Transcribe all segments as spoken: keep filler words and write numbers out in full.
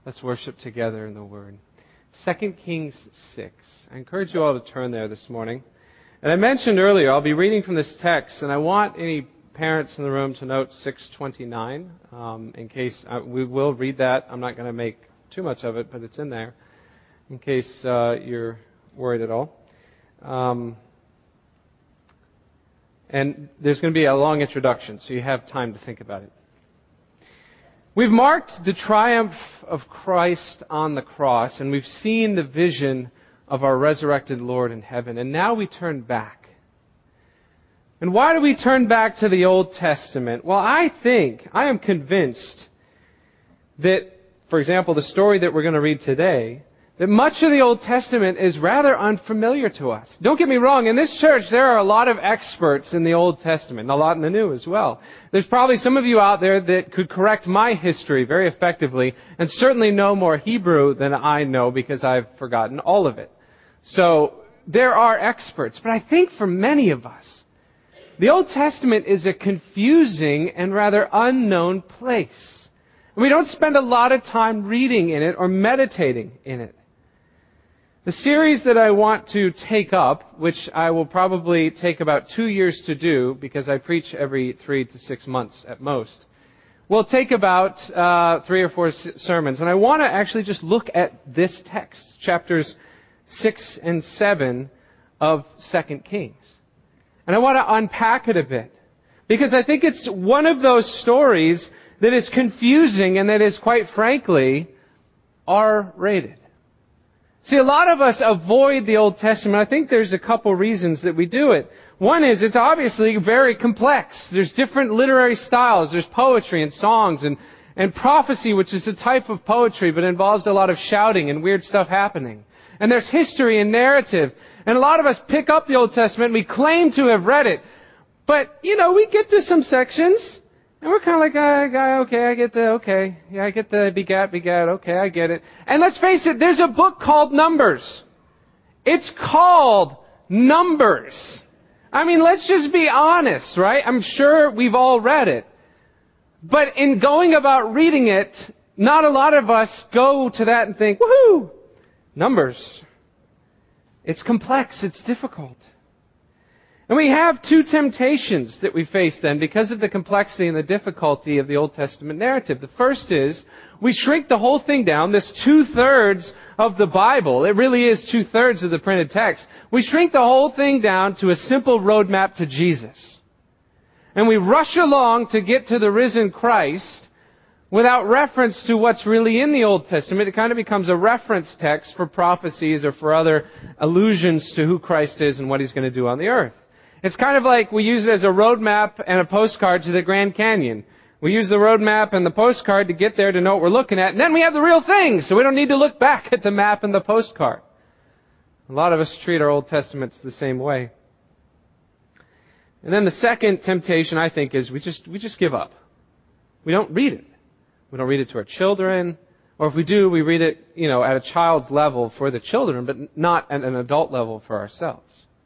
Let's worship together in the Word. Second Kings six. I encourage you all to turn there this morning. And I mentioned earlier, I'll be reading from this text, and I want any parents in the room to note six twenty-nine, um, in case uh, we will read that. I'm not going to make too much of it, but it's in there, in case uh, you're worried at all. Um, and there's going to be a long introduction, so you have time to think about it. We've marked the triumph of Christ on the cross, and we've seen the vision of our resurrected Lord in heaven, and now we turn back. And why do we turn back to the Old Testament? Well, I think, I am convinced that, for example, the story that we're going to read today, that much of the Old Testament is rather unfamiliar to us. Don't get me wrong, in this church there are a lot of experts in the Old Testament, and a lot in the New as well. There's probably some of you out there that could correct my history very effectively, and certainly know more Hebrew than I know because I've forgotten all of it. So, there are experts, but I think for many of us, the Old Testament is a confusing and rather unknown place. And we don't spend a lot of time reading in it or meditating in it. The series that I want to take up, which I will probably take about two years to do because I preach every three to six months at most, will take about uh, three or four s- sermons. And I want to actually just look at this text, chapters six and seven of Second Kings. And I want to unpack it a bit, because I think it's one of those stories that is confusing and that is, quite frankly, R-rated. See, a lot of us avoid the Old Testament. I think there's a couple reasons that we do it. One is it's obviously very complex. There's different literary styles. There's poetry and songs and, and prophecy, which is a type of poetry, but involves a lot of shouting and weird stuff happening. And there's history and narrative. And a lot of us pick up the Old Testament and we claim to have read it. But, you know, we get to some sections and we're kind of like, ah, okay, I get the, okay. Yeah, I get the begat, begat, okay, I get it. And let's face it, there's a book called Numbers. It's called Numbers. I mean, let's just be honest, right? I'm sure we've all read it. But in going about reading it, not a lot of us go to that and think, woohoo! Numbers. It's complex. It's difficult. And we have two temptations that we face then because of the complexity and the difficulty of the Old Testament narrative. The first is we shrink the whole thing down, this two-thirds of the Bible. It really is two-thirds of the printed text. We shrink the whole thing down to a simple roadmap to Jesus. And we rush along to get to the risen Christ without reference to what's really in the Old Testament. It kind of becomes a reference text for prophecies or for other allusions to who Christ is and what He's going to do on the earth. It's kind of like we use it as a roadmap and a postcard to the Grand Canyon. We use the roadmap and the postcard to get there to know what we're looking at, and then we have the real thing, so we don't need to look back at the map and the postcard. A lot of us treat our Old Testaments the same way. And then the second temptation, I think, is we just we just give up. We don't read it. We don't read it to our children, or if we do, we read it, you know, at a child's level for the children, but not at an adult level for ourselves.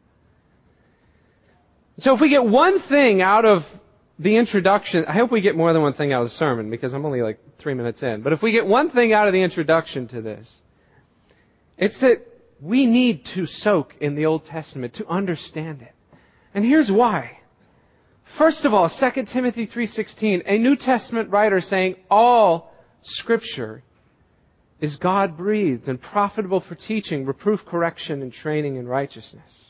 So if we get one thing out of the introduction, I hope we get more than one thing out of the sermon, because I'm only like three minutes in, but if we get one thing out of the introduction to this, it's that we need to soak in the Old Testament to understand it. And here's why. First of all, Second Timothy three sixteen, a New Testament writer saying all Scripture is God-breathed and profitable for teaching, reproof, correction, and training in righteousness.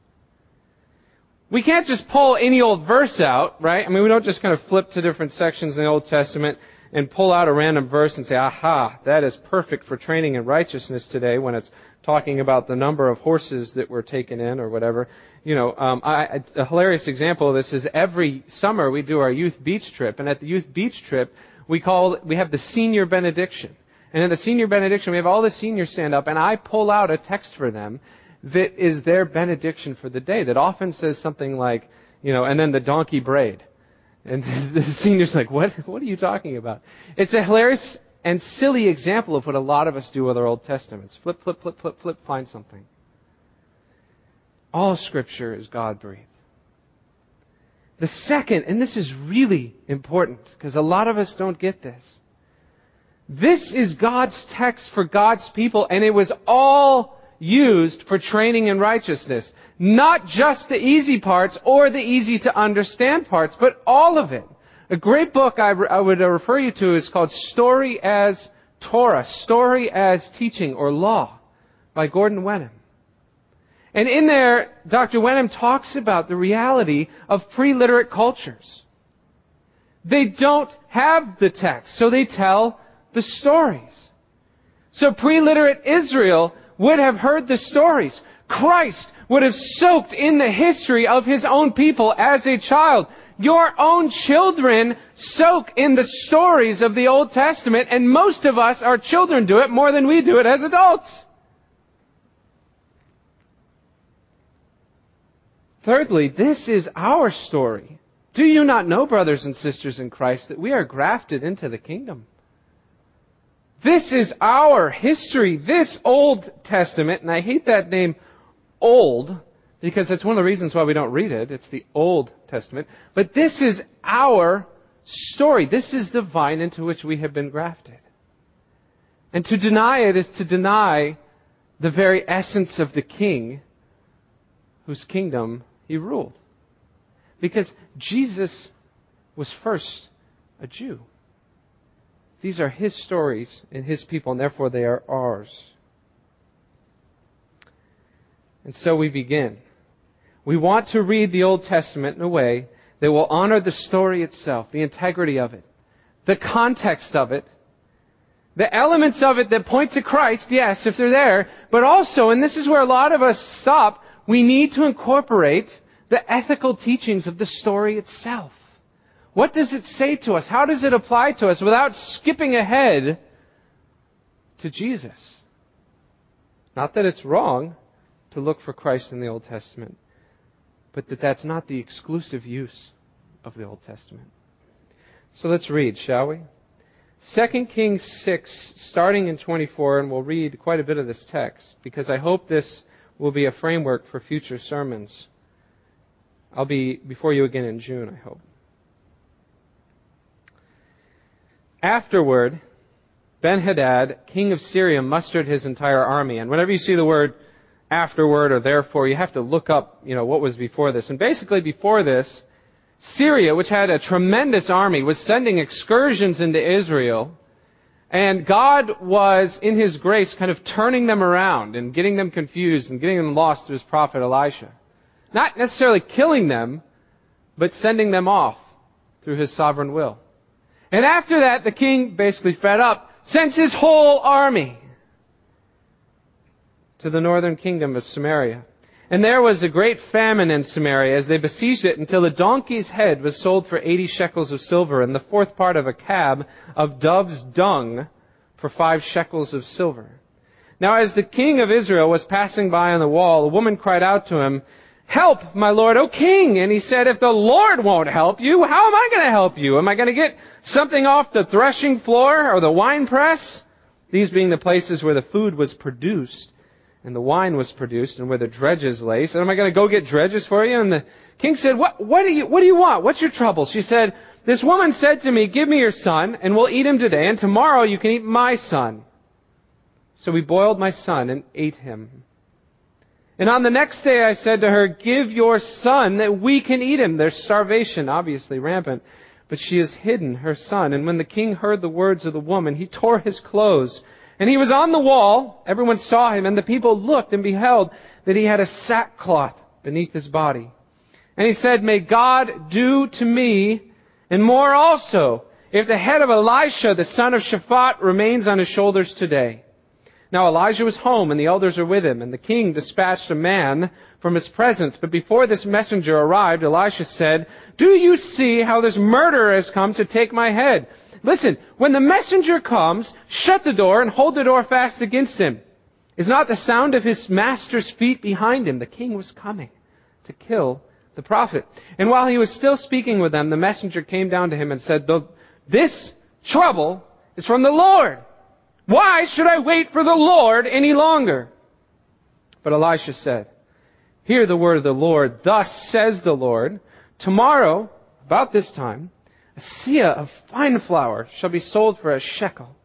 We can't just pull any old verse out, right? I mean, we don't just kind of flip to different sections in the Old Testament and pull out a random verse and say, aha, that is perfect for training in righteousness today when it's talking about the number of horses that were taken in or whatever. You know, um, I, a hilarious example of this is every summer we do our youth beach trip, and at the youth beach trip we call we have the senior benediction. And in the senior benediction we have all the seniors stand up, and I pull out a text for them that is their benediction for the day that often says something like, you know, and then the donkey brayed. And the senior's like, what? What are you talking about? It's a hilarious and silly example of what a lot of us do with our Old Testaments. Flip, flip, flip, flip, flip, find something. All Scripture is God-breathed. The second, and this is really important because a lot of us don't get this, This is God's text for God's people, and it was all used for training in righteousness. Not just the easy parts or the easy to understand parts, but all of it. A great book I, re- I would refer you to is called Story as Torah, Story as Teaching or Law by Gordon Wenham. And in there, Doctor Wenham talks about the reality of pre-literate cultures. They don't have the text, so they tell the stories. So pre-literate Israel would have heard the stories. Christ would have soaked in the history of His own people as a child. Your own children soak in the stories of the Old Testament, and most of us, our children, do it more than we do it as adults. Thirdly, this is our story. Do you not know, brothers and sisters in Christ, that we are grafted into the kingdom? This is our history, this Old Testament, and I hate that name, Old, because that's one of the reasons why we don't read it. It's the Old Testament. But this is our story. This is the vine into which we have been grafted. And to deny it is to deny the very essence of the King whose kingdom He ruled. Because Jesus was first a Jew. These are His stories and His people, and therefore they are ours. And so we begin. We want to read the Old Testament in a way that will honor the story itself, the integrity of it, the context of it, the elements of it that point to Christ, yes, if they're there, but also, and this is where a lot of us stop, we need to incorporate the ethical teachings of the story itself. What does it say to us? How does it apply to us without skipping ahead to Jesus? Not that it's wrong to look for Christ in the Old Testament, but that that's not the exclusive use of the Old Testament. So let's read, shall we? Second Kings six, starting in twenty-four, and we'll read quite a bit of this text, because I hope this will be a framework for future sermons. I'll be before you again in June, I hope. Afterward, Ben-Hadad, king of Syria, mustered his entire army. And whenever you see the word afterward or therefore, you have to look up, you know, what was before this. And basically before this, Syria, which had a tremendous army, was sending excursions into Israel. And God was, in His grace, kind of turning them around and getting them confused and getting them lost through His prophet Elisha. Not necessarily killing them, but sending them off through His sovereign will. And after that, the king, basically fed up, sends his whole army to the northern kingdom of Samaria. And there was a great famine in Samaria as they besieged it until the donkey's head was sold for eighty shekels of silver and the fourth part of a cab of dove's dung for five shekels of silver. Now as the king of Israel was passing by on the wall, a woman cried out to him, "Help, my lord, O king!" And he said, "If the Lord won't help you, how am I going to help you? Am I going to get something off the threshing floor or the wine press?" These being the places where the food was produced and the wine was produced and where the dredges lay. So am I going to go get dredges for you? And the king said, what, what do you, what do you want? What's your trouble? She said, "This woman said to me, 'Give me your son and we'll eat him today, and tomorrow you can eat my son.' So we boiled my son and ate him. And on the next day I said to her, 'Give your son that we can eat him.' There's starvation, obviously rampant. But she has hidden her son. And when the king heard the words of the woman, he tore his clothes. And he was on the wall. Everyone saw him. And the people looked and beheld that he had a sackcloth beneath his body. And he said, 'May God do to me and more also, if the head of Elisha, the son of Shaphat, remains on his shoulders today.' Now Elijah was home, and the elders were with him, and the king dispatched a man from his presence. But before this messenger arrived, Elisha said, 'Do you see how this murderer has come to take my head? Listen, when the messenger comes, shut the door and hold the door fast against him. Is not the sound of his master's feet behind him?' The king was coming to kill the prophet. And while he was still speaking with them, the messenger came down to him and said, 'This trouble is from the Lord. Why should I wait for the Lord any longer?' But Elisha said, 'Hear the word of the Lord. Thus says the Lord, tomorrow, about this time, a seah of fine flour shall be sold for a shekel,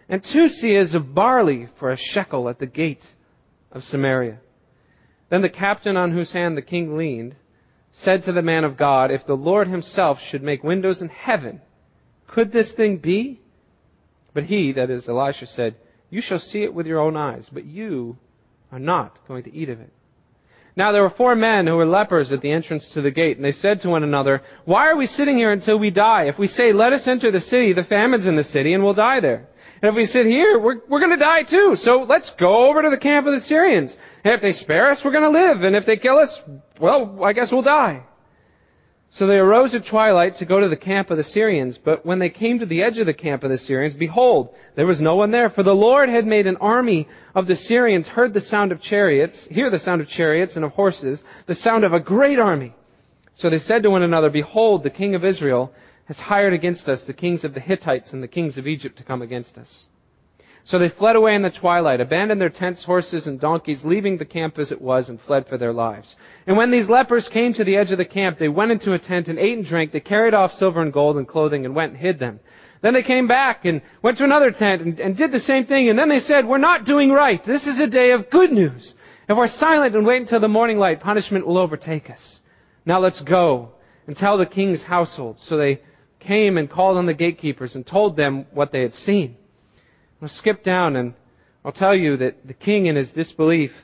and two seahs of barley for a shekel at the gate of Samaria. Then the captain on whose hand the king leaned said to the man of God, if the Lord himself should make windows in heaven, could this thing be? But he, that is Elisha, said, you shall see it with your own eyes, but you are not going to eat of it. Now there were four men who were lepers at the entrance to the gate, and they said to one another, why are we sitting here until we die? If we say, let us enter the city, the famine's in the city, and we'll die there. And if we sit here, we're, we're going to die too. So let's go over to the camp of the Syrians. And if they spare us, we're going to live. And if they kill us, well, I guess we'll die. So they arose at twilight to go to the camp of the Syrians. But when they came to the edge of the camp of the Syrians, behold, there was no one there. For the Lord had made an army of the Syrians, heard the sound of chariots, hear the sound of chariots and of horses, the sound of a great army. So they said to one another, behold, the king of Israel has hired against us the kings of the Hittites and the kings of Egypt to come against us. So they fled away in the twilight, abandoned their tents, horses, and donkeys, leaving the camp as it was, and fled for their lives. And when these lepers came to the edge of the camp, they went into a tent and ate and drank. They carried off silver and gold and clothing and went and hid them. Then they came back and went to another tent and, and did the same thing. And then they said, we're not doing right. This is a day of good news. If we're silent and wait until the morning light, punishment will overtake us. Now let's go and tell the king's household. So they came and called on the gatekeepers and told them what they had seen. I'll skip down and I'll tell you that the king, in his disbelief,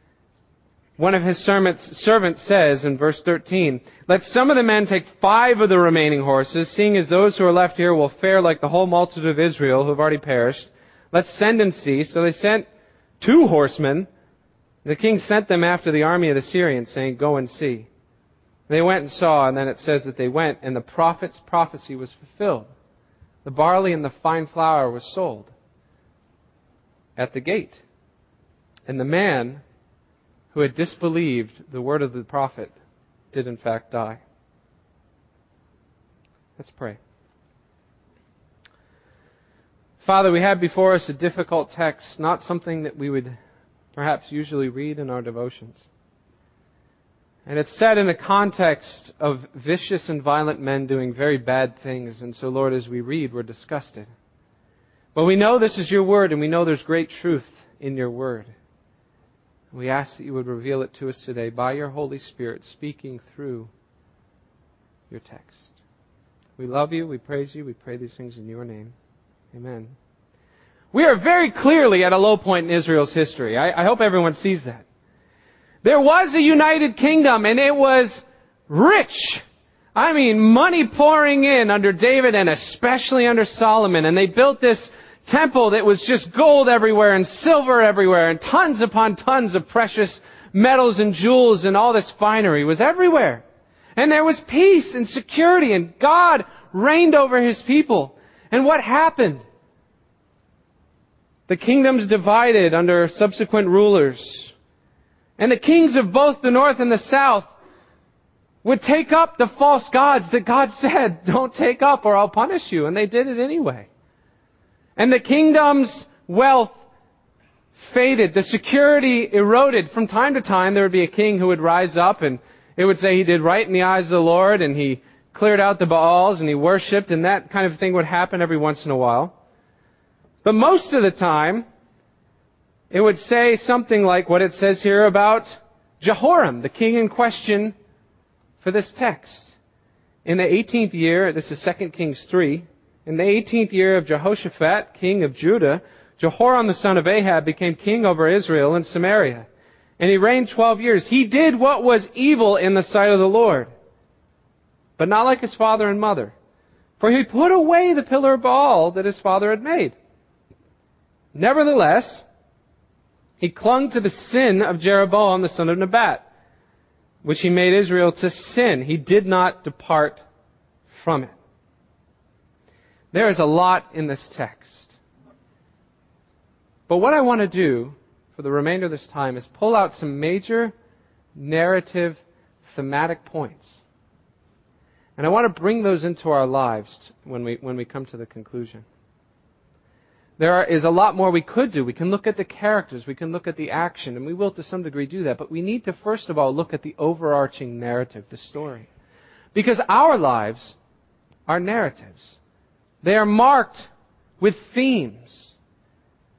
one of his servants says in verse thirteen, let some of the men take five of the remaining horses, seeing as those who are left here will fare like the whole multitude of Israel who have already perished. Let's send and see. So they sent two horsemen. The king sent them after the army of the Syrians, saying, go and see. They went and saw, and then it says that they went, and the prophet's prophecy was fulfilled. The barley and the fine flour was sold at the gate. And the man who had disbelieved the word of the prophet did in fact die. Let's pray. Father, we have before us a difficult text, not something that we would perhaps usually read in our devotions. And it's set in a context of vicious and violent men doing very bad things. And so, Lord, as we read, we're disgusted. But we know this is your word, and we know there's great truth in your word. We ask that you would reveal it to us today by your Holy Spirit speaking through your text. We love you. We praise you. We pray these things in your name. Amen. We are very clearly at a low point in Israel's history. I, I hope everyone sees that. There was a united kingdom, and it was rich. I mean, money pouring in under David and especially under Solomon. And they built this temple that was just gold everywhere and silver everywhere and tons upon tons of precious metals and jewels, and all this finery was everywhere. And there was peace and security, and God reigned over his people. And what happened? The kingdoms divided under subsequent rulers. And the kings of both the north and the south would take up the false gods that God said, don't take up or I'll punish you. And they did it anyway. And the kingdom's wealth faded. The security eroded. From time to time, there would be a king who would rise up, and it would say he did right in the eyes of the Lord, and he cleared out the Baals, and he worshipped, and that kind of thing would happen every once in a while. But most of the time, it would say something like what it says here about Jehoram, the king in question for this text. In the eighteenth year, this is Second Kings three, in the eighteenth year of Jehoshaphat, king of Judah, Jehoram the son of Ahab became king over Israel and Samaria. And he reigned twelve years. He did what was evil in the sight of the Lord, but not like his father and mother. For he put away the pillar of Baal that his father had made. Nevertheless, he clung to the sin of Jeroboam the son of Nebat, which he made Israel to sin. He did not depart from it. There is a lot in this text. But what I want to do for the remainder of this time is pull out some major narrative thematic points. And I want to bring those into our lives when we, when we come to the conclusion. There are, is a lot more we could do. We can look at the characters. We can look at the action. And we will to some degree do that. But we need to first of all look at the overarching narrative, the story. Because our lives are narratives. They are marked with themes.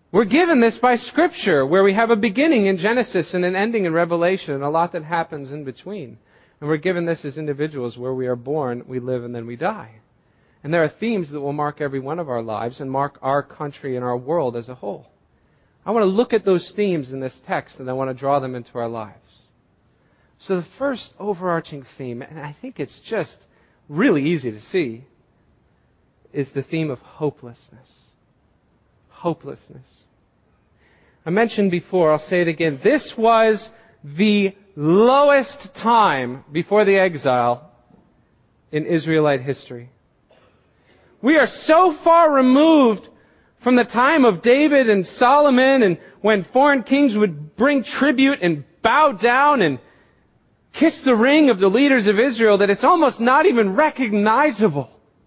We're given this by Scripture, where we have a beginning in Genesis and an ending in Revelation, and a lot that happens in between. And we're given this as individuals, where we are born, we live, and then we die. And there are themes that will mark every one of our lives and mark our country and our world as a whole. I want to look at those themes in this text, and I want to draw them into our lives. So the first overarching theme, and I think it's just really easy to see, is the theme of hopelessness. Hopelessness. I mentioned before, I'll say it again, this was the lowest time before the exile in Israelite history. We are so far removed from the time of David and Solomon, and when foreign kings would bring tribute and bow down and kiss the ring of the leaders of Israel, that it's almost not even recognizable.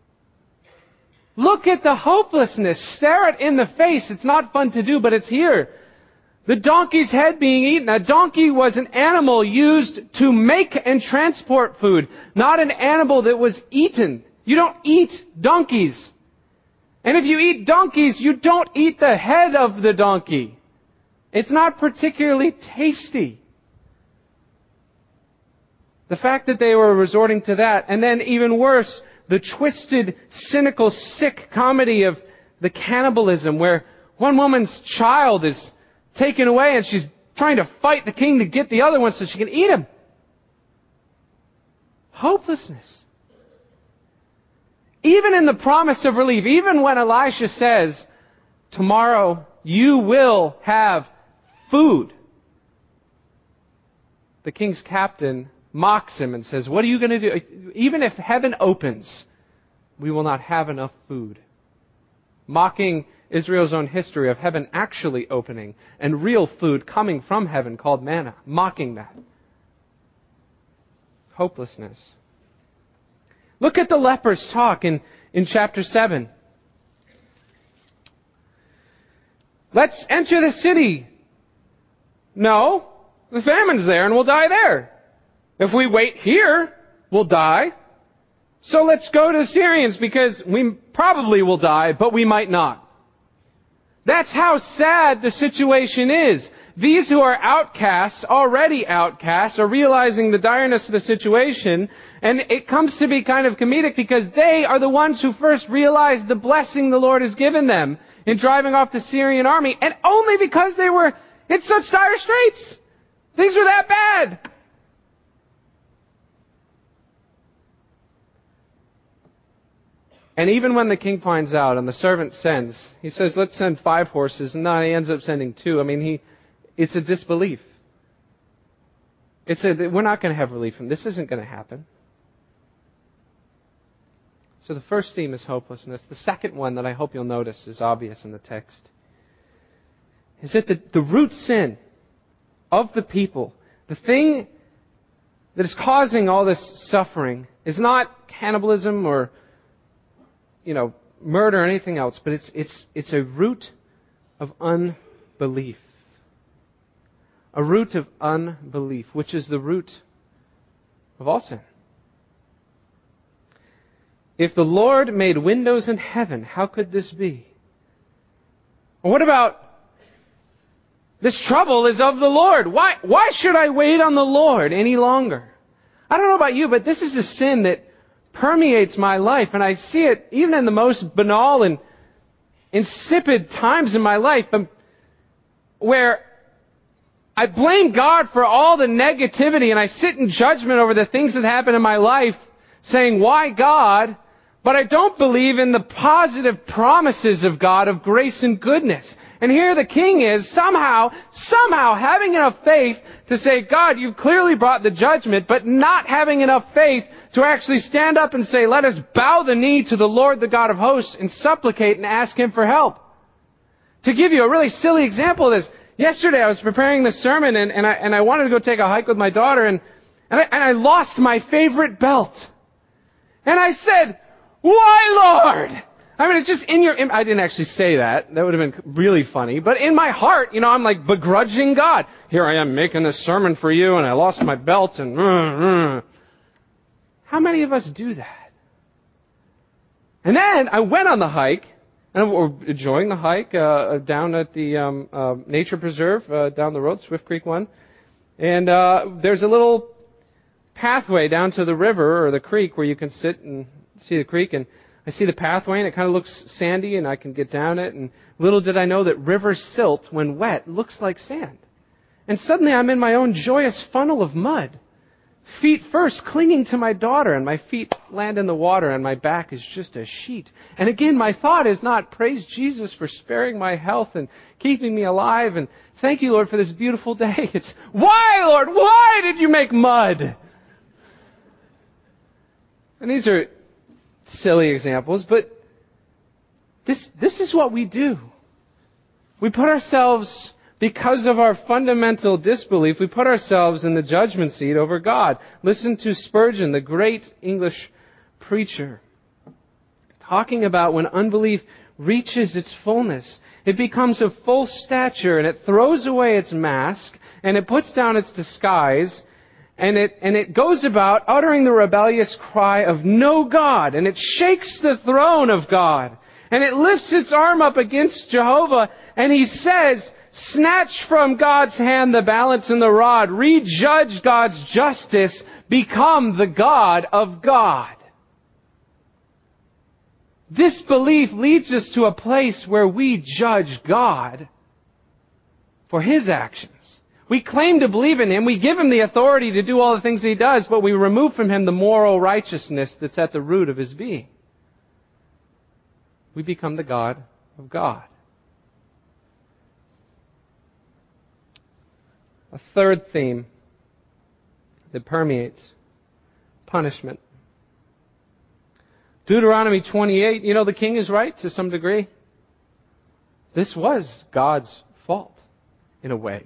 Look at the hopelessness. Stare it in the face. It's not fun to do, but it's here. The donkey's head being eaten. A donkey was an animal used to make and transport food, not an animal that was eaten. You don't eat donkeys. And if you eat donkeys, you don't eat the head of the donkey. It's not particularly tasty. The fact that they were resorting to that, and then even worse, the twisted, cynical, sick comedy of the cannibalism, where one woman's child is taken away and she's trying to fight the king to get the other one so she can eat him. Hopelessness. Even in the promise of relief, even when Elisha says, tomorrow you will have food, the king's captain mocks him and says, what are you going to do? Even if heaven opens, we will not have enough food. Mocking Israel's own history of heaven actually opening and real food coming from heaven called manna. Mocking that. Hopelessness. Look at the lepers talk in, in chapter seven. Let's enter the city. No, the famine's there and we'll die there. If we wait here, we'll die. So let's go to the Syrians because we probably will die, but we might not. That's how sad the situation is. These who are outcasts, already outcasts, are realizing the direness of the situation, and it comes to be kind of comedic because they are the ones who first realized the blessing the Lord has given them in driving off the Syrian army, and only because they were in such dire straits. Things were that bad. And even when the king finds out and the servant sends, he says, let's send five horses, and then he ends up sending two. I mean, he, it's a disbelief. It's a, we're not going to have relief from this. Isn't going to happen. So the first theme is hopelessness. The second one that I hope you'll notice is obvious in the text. Is that the, the root sin of the people, the thing that is causing all this suffering, is not cannibalism or you know, murder or anything else, but it's it's it's a root of unbelief. A root of unbelief, which is the root of all sin. If the Lord made windows in heaven, how could this be? Or what about this trouble is of the Lord? Why why should I wait on the Lord any longer? I don't know about you, but this is a sin that permeates my life, and I see it even in the most banal and insipid times in my life, um, where I blame God for all the negativity, and I sit in judgment over the things that happen in my life, saying, why God? But I don't believe in the positive promises of God of grace and goodness. And here the king is somehow, somehow having enough faith to say, God, you've clearly brought the judgment, but not having enough faith to actually stand up and say, let us bow the knee to the Lord, the God of hosts, and supplicate and ask Him for help. To give you a really silly example of this, yesterday I was preparing this sermon, and, and, I, and I wanted to go take a hike with my daughter, and, and, I, and I lost my favorite belt. And I said, why, Lord? I mean, it's just in your... I didn't actually say that. That would have been really funny. But in my heart, you know, I'm like begrudging God. Here I am making this sermon for you, and I lost my belt, and... Uh, uh. How many of us do that? And then I went on the hike, And we're enjoying the hike uh, down at the um, uh, nature preserve uh, down the road, Swift Creek one. And uh, there's a little pathway down to the river or the creek where you can sit and see the creek. And I see the pathway, and it kind of looks sandy, and I can get down it. And little did I know that river silt, when wet, looks like sand. And suddenly I'm in my own joyous funnel of mud. Feet first, clinging to my daughter, and my feet land in the water, and my back is just a sheet. And again, my thought is not, praise Jesus for sparing my health and keeping me alive, and thank you, Lord, for this beautiful day. It's, why, Lord, why did you make mud? And these are silly examples, but this this is what we do. We put ourselves, because of our fundamental disbelief, we put ourselves in the judgment seat over God. Listen to Spurgeon, the great English preacher, talking about when unbelief reaches its fullness. It becomes of full stature, and it throws away its mask, and it puts down its disguise, and it and it goes about uttering the rebellious cry of no God, and it shakes the throne of God, and it lifts its arm up against Jehovah, and he says, snatch from God's hand the balance and the rod. Rejudge God's justice. Become the God of God. Disbelief leads us to a place where we judge God for His actions. We claim to believe in Him. We give Him the authority to do all the things He does, but we remove from Him the moral righteousness that's at the root of His being. We become the God of God. A third theme that permeates punishment. Deuteronomy twenty-eight, you know, the king is right to some degree. This was God's fault, in a way.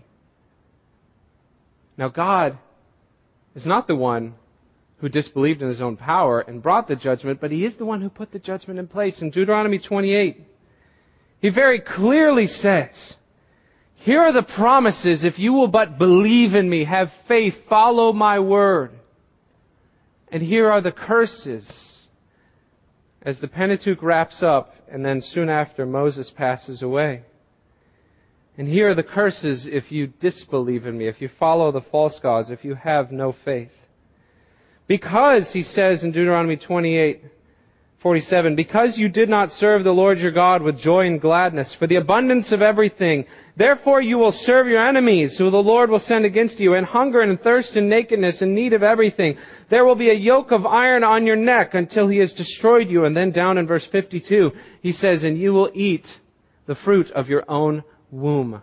Now, God is not the one who disbelieved in His own power and brought the judgment, but He is the one who put the judgment in place. In Deuteronomy twenty-eight, He very clearly says, here are the promises if you will but believe in me, have faith, follow my word. And here are the curses as the Pentateuch wraps up, and then soon after Moses passes away. And here are the curses if you disbelieve in me, if you follow the false gods, if you have no faith. Because, he says in Deuteronomy twenty-eight, forty-seven, because you did not serve the Lord your God with joy and gladness, for the abundance of everything, therefore you will serve your enemies, who the Lord will send against you, and hunger and thirst and nakedness and need of everything. There will be a yoke of iron on your neck until He has destroyed you. And then down in verse fifty-two, he says, and you will eat the fruit of your own womb.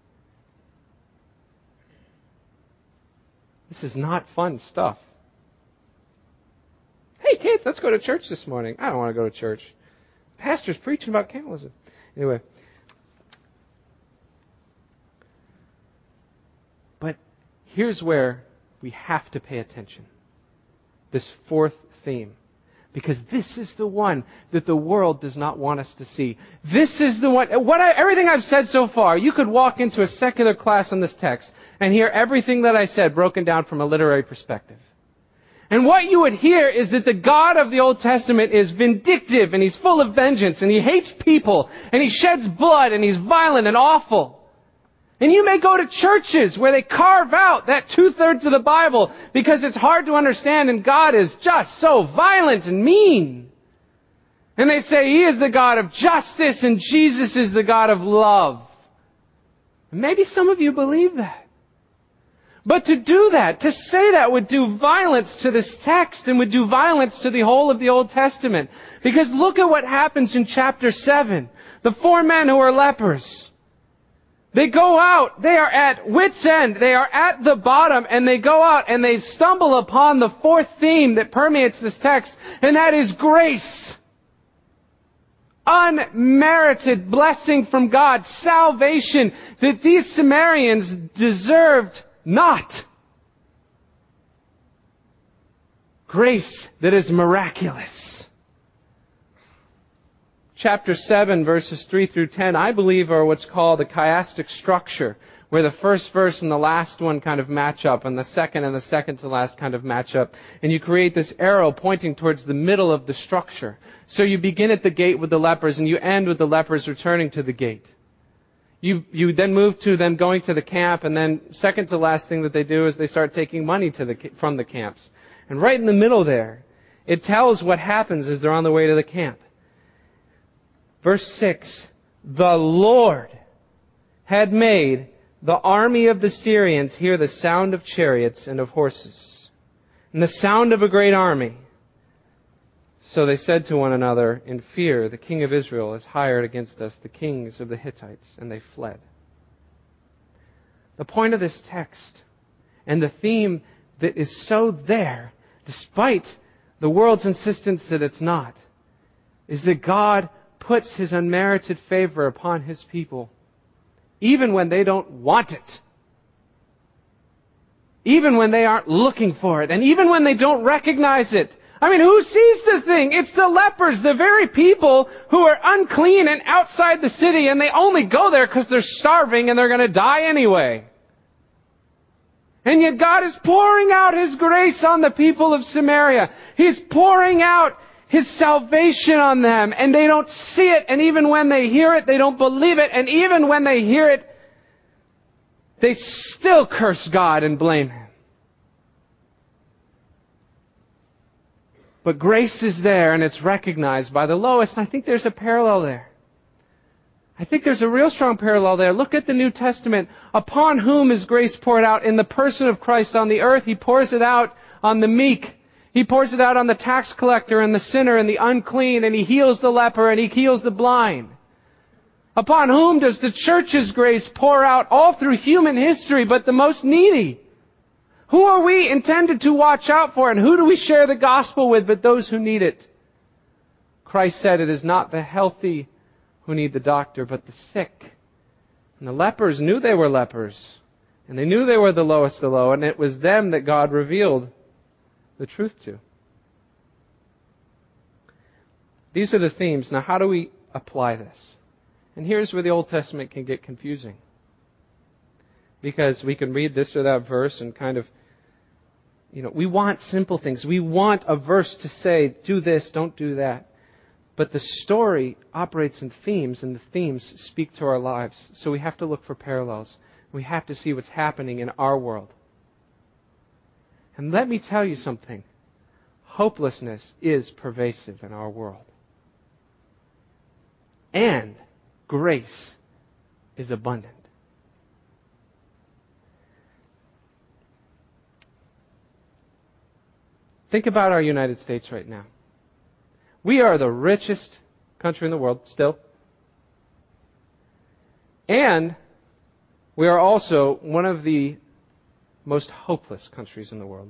This is not fun stuff. Hey kids, let's go to church this morning. I don't want to go to church. Pastor's preaching about cannibalism. Anyway. But here's where we have to pay attention. This fourth theme. Because this is the one that the world does not want us to see. This is the one, what I, everything I've said so far, you could walk into a secular class on this text and hear everything that I said broken down from a literary perspective. And what you would hear is that the God of the Old Testament is vindictive, and He's full of vengeance, and He hates people, and He sheds blood, and He's violent and awful. And you may go to churches where they carve out that two-thirds of the Bible because it's hard to understand, and God is just so violent and mean. And they say He is the God of justice, and Jesus is the God of love. And maybe some of you believe that. But to do that, to say that, would do violence to this text and would do violence to the whole of the Old Testament. Because look at what happens in chapter seven. The four men who are lepers. They go out, they are at wit's end, they are at the bottom, and they go out and they stumble upon the fourth theme that permeates this text, and that is grace. Unmerited blessing from God, salvation that these Samaritans deserved not. Grace that is miraculous. chapter seven, verses three through ten, I believe are what's called a chiastic structure, where the first verse and the last one kind of match up, and the second and the second to last kind of match up. And you create this arrow pointing towards the middle of the structure. So you begin at the gate with the lepers, and you end with the lepers returning to the gate. You you then move to them going to the camp, and then second to last thing that they do is they start taking money to the from the camps. And right in the middle there, it tells what happens as they're on the way to the camp. Verse six, the Lord had made the army of the Syrians hear the sound of chariots and of horses, and the sound of a great army. So they said to one another in fear, the king of Israel has hired against us the kings of the Hittites, and they fled. The point of this text, and the theme that is so there, despite the world's insistence that it's not, is that God puts His unmerited favor upon His people, even when they don't want it. Even when they aren't looking for it, and even when they don't recognize it. I mean, who sees the thing? It's the lepers, the very people who are unclean and outside the city, and they only go there because they're starving and they're going to die anyway. And yet God is pouring out His grace on the people of Samaria. He's pouring out His salvation on them, and they don't see it, and even when they hear it, they don't believe it, and even when they hear it, they still curse God and blame Him. But grace is there, and it's recognized by the lowest, and I think there's a parallel there. I think there's a real strong parallel there. Look at the New Testament. Upon whom is grace poured out? In the person of Christ on the earth, He pours it out on the meek. He pours it out on the tax collector and the sinner and the unclean, and He heals the leper and He heals the blind. Upon whom does the church's grace pour out? All through human history, but the most needy. Who are we intended to watch out for, and who do we share the gospel with but those who need it? Christ said it is not the healthy who need the doctor, but the sick. And the lepers knew they were lepers, and they knew they were the lowest of the low, and it was them that God revealed the truth to. These are the themes. Now, how do we apply this? And here's where the Old Testament can get confusing. Because we can read this or that verse and kind of, you know, we want simple things. We want a verse to say, do this, don't do that. But the story operates in themes, and the themes speak to our lives. So we have to look for parallels. We have to see what's happening in our world. And let me tell you something. Hopelessness is pervasive in our world. And grace is abundant. Think about our United States right now. We are the richest country in the world, still. And we are also one of the most hopeless countries in the world.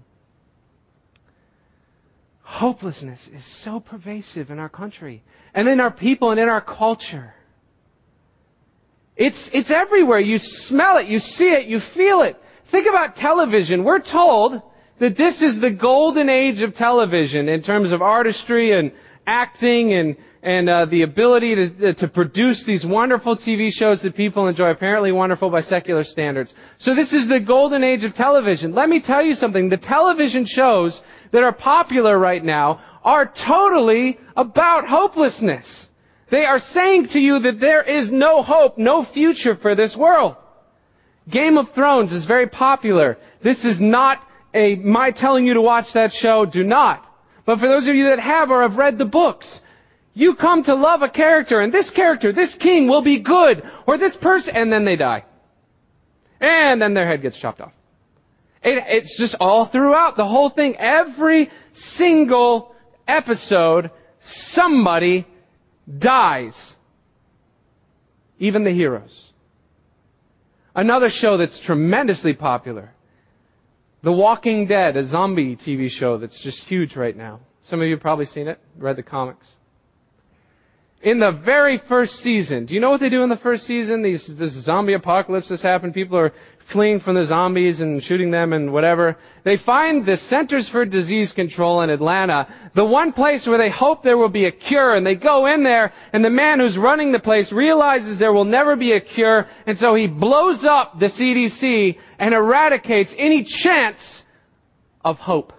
Hopelessness is so pervasive in our country, and in our people, and in our culture. It's, it's everywhere. You smell it, you see it, you feel it. Think about television. We're told that this is the golden age of television in terms of artistry and acting and and uh, the ability to to produce these wonderful T V shows that people enjoy, apparently wonderful by secular standards. So this is the golden age of television. Let me tell you something. The television shows that are popular right now are totally about hopelessness. They are saying to you that there is no hope, no future for this world. Game of Thrones is very popular. This is not a my telling you to watch that show. Do not. But for those of you that have or have read the books, you come to love a character, and this character, this king will be good, or this person, and then they die. And then their head gets chopped off. It, it's just all throughout the whole thing. Every single episode, somebody dies. Even the heroes. Another show that's tremendously popular, The Walking Dead, a zombie T V show that's just huge right now. Some of you have probably seen it, read the comics. In the very first season. Do you know what they do in the first season? These, this zombie apocalypse has happened. People are fleeing from the zombies and shooting them and whatever. They find the Centers for Disease Control in Atlanta, the one place where they hope there will be a cure. And they go in there, and the man who's running the place realizes there will never be a cure. And so he blows up the C D C and eradicates any chance of hope.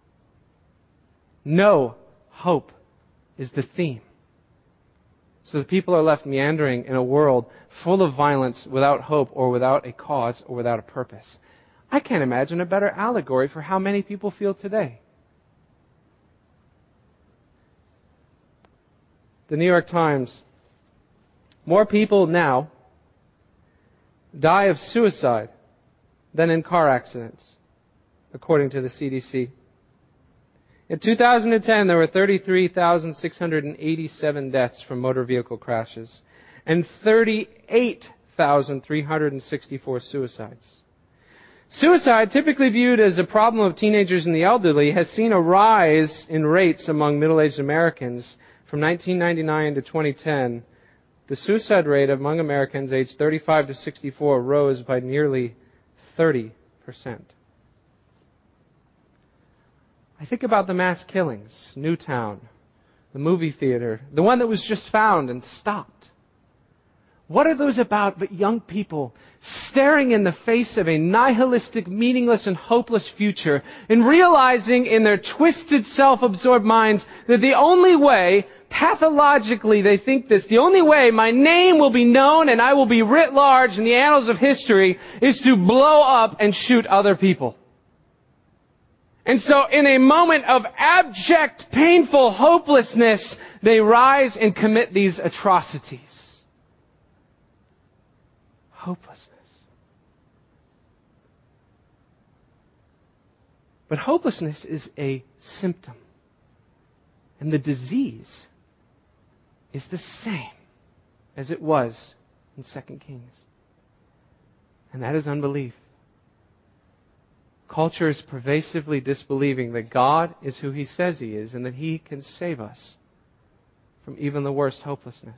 No hope is the theme. So the people are left meandering in a world full of violence, without hope or without a cause or without a purpose. I can't imagine a better allegory for how many people feel today. The New York Times. More people now die of suicide than in car accidents, according to the C D C. In two thousand ten, there were thirty-three thousand six hundred eighty-seven deaths from motor vehicle crashes and thirty-eight thousand three hundred sixty-four suicides. Suicide, typically viewed as a problem of teenagers and the elderly, has seen a rise in rates among middle-aged Americans. From nineteen ninety-nine to twenty ten, the suicide rate among Americans aged thirty-five to sixty-four rose by nearly thirty percent. I think about the mass killings, Newtown, the movie theater, the one that was just found and stopped. What are those about but young people staring in the face of a nihilistic, meaningless, and hopeless future and realizing in their twisted, self-absorbed minds that the only way, pathologically they think this, the only way my name will be known and I will be writ large in the annals of history is to blow up and shoot other people. And so in a moment of abject, painful hopelessness, they rise and commit these atrocities. Hopelessness. But hopelessness is a symptom. And the disease is the same as it was in Second Kings. And that is unbelief. Culture is pervasively disbelieving that God is who He says He is and that He can save us from even the worst hopelessness.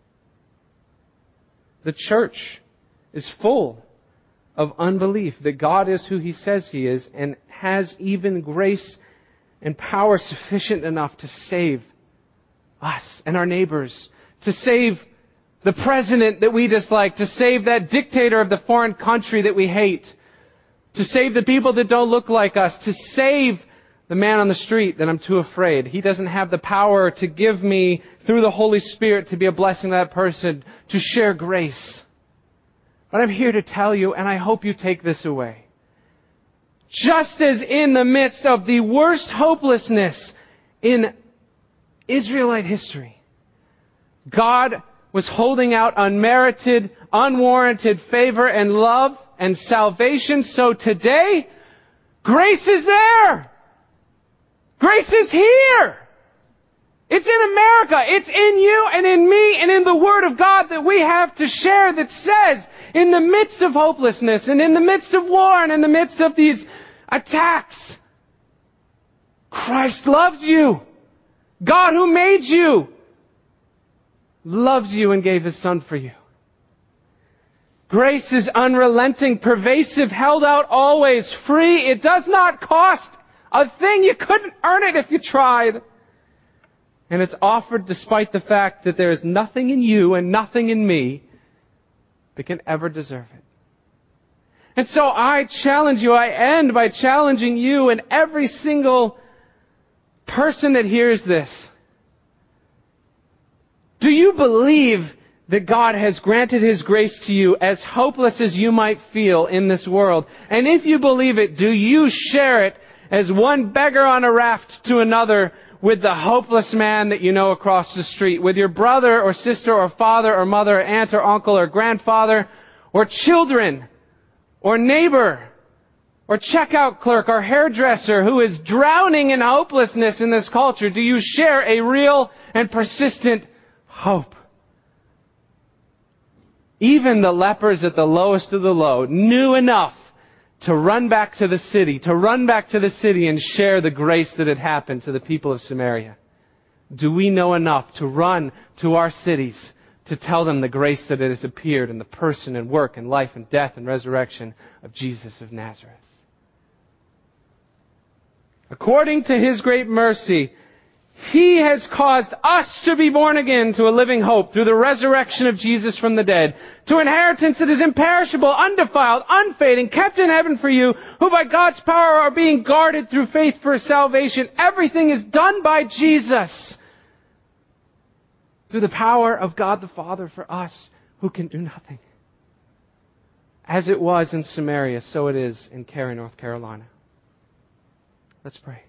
The church is full of unbelief that God is who He says He is and has even grace and power sufficient enough to save us and our neighbors, to save the president that we dislike, to save that dictator of the foreign country that we hate, to save the people that don't look like us, to save the man on the street that I'm too afraid. He doesn't have the power to give me, through the Holy Spirit, to be a blessing to that person, to share grace. But I'm here to tell you, and I hope you take this away. Just as in the midst of the worst hopelessness in Israelite history, God was holding out unmerited, unwarranted favor and love and salvation. So today, grace is there. Grace is here. It's in America. It's in you and in me and in the Word of God that we have to share, that says, in the midst of hopelessness and in the midst of war and in the midst of these attacks, Christ loves you. God who made you loves you and gave His Son for you. Grace is unrelenting, pervasive, held out always, free. It does not cost a thing. You couldn't earn it if you tried. And it's offered despite the fact that there is nothing in you and nothing in me that can ever deserve it. And so I challenge you, I end by challenging you and every single person that hears this. Do you believe that God has granted His grace to you, as hopeless as you might feel in this world? And if you believe it, do you share it as one beggar on a raft to another with the hopeless man that you know across the street, with your brother or sister or father or mother or aunt or uncle or grandfather or children or neighbor or checkout clerk or hairdresser who is drowning in hopelessness in this culture? Do you share a real and persistent hope? Even the lepers at the lowest of the low knew enough to run back to the city, to run back to the city and share the grace that had happened to the people of Samaria. do we know enough to run to our cities to tell them the grace that has appeared in the person and work and life and death and resurrection of Jesus of Nazareth? According to His great mercy, He has caused us to be born again to a living hope through the resurrection of Jesus from the dead, to inheritance that is imperishable, undefiled, unfading, kept in heaven for you, who by God's power are being guarded through faith for salvation. Everything is done by Jesus through the power of God the Father for us who can do nothing. As it was in Samaria, so it is in Cary, North Carolina. Let's pray.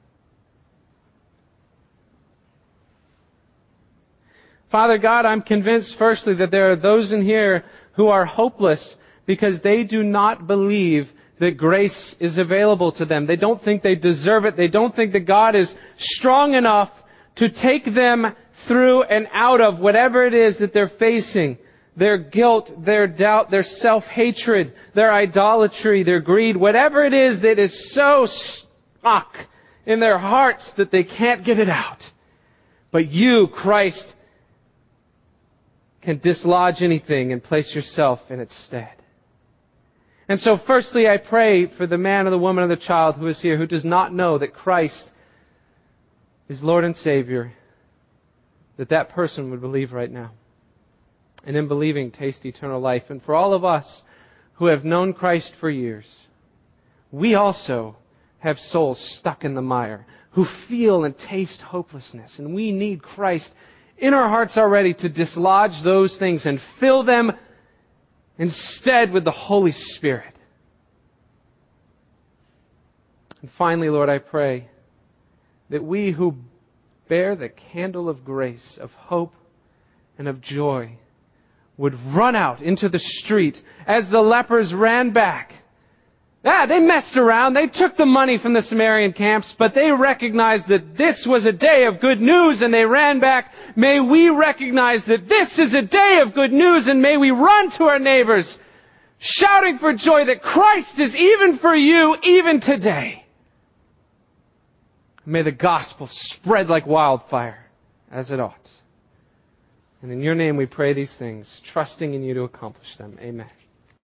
Father God, I'm convinced firstly that there are those in here who are hopeless because they do not believe that grace is available to them. They don't think they deserve it. They don't think that God is strong enough to take them through and out of whatever it is that they're facing. Their guilt, their doubt, their self-hatred, their idolatry, their greed, whatever it is that is so stuck in their hearts that they can't get it out. But you, Christ, can dislodge anything and place yourself in its stead. And so firstly, I pray for the man or the woman or the child who is here who does not know that Christ is Lord and Savior, that that person would believe right now. And in believing, taste eternal life. And for all of us who have known Christ for years, we also have souls stuck in the mire, who feel and taste hopelessness. And we need Christ in our hearts already to dislodge those things and fill them instead with the Holy Spirit. And finally, Lord, I pray that we who bear the candle of grace, of hope, and of joy would run out into the street as the lepers ran back. Yeah, they messed around. They took the money from the Samaritan camps, but they recognized that this was a day of good news and they ran back. May we recognize that this is a day of good news, and may we run to our neighbors shouting for joy that Christ is even for you, even today. May the gospel spread like wildfire, as it ought. And in your name we pray these things, trusting in you to accomplish them. Amen.